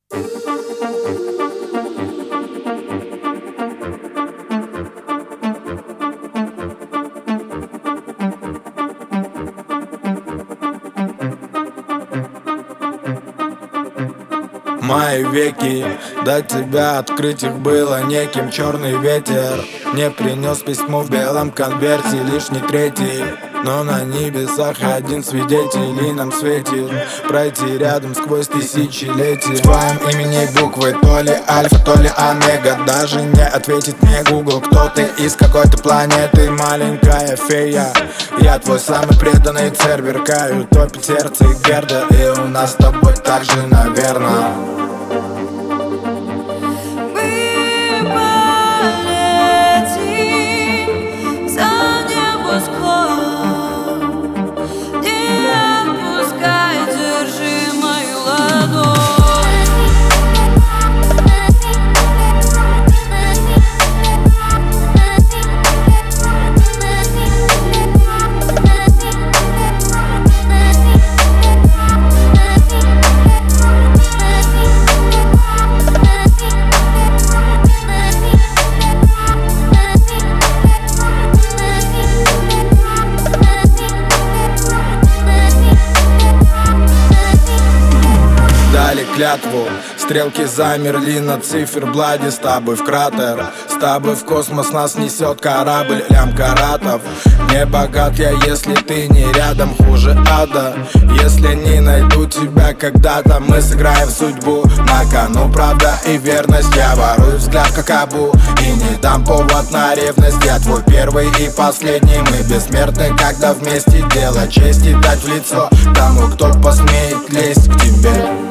Мои веки, до тебя открыть их было неким. Черный ветер не принес письмо в белом конверте, лишний третий. Но на небесах один свидетель и нам светит пройти рядом сквозь тысячелетия. В твоем имени буквы то ли альфа, то ли омега. Даже не ответит мне Google, кто ты из какой-то планеты. Маленькая фея, я твой самый преданный цербер. Каю, топит сердце Герда, и у нас с тобой так же, наверное. Клятву, стрелки замерли на циферблате. С тобой в кратер, с тобой в космос нас несет корабль Лямкаратов. Не богат я, если ты не рядом, хуже ада. Если не найду тебя когда-то, мы сыграем судьбу. На кону правда и верность, я ворую взгляд как Абу и не дам повод на ревность. Я твой первый и последний, мы бессмертны, когда вместе. Дело чести дать в лицо тому, кто посмеет лезть к тебе.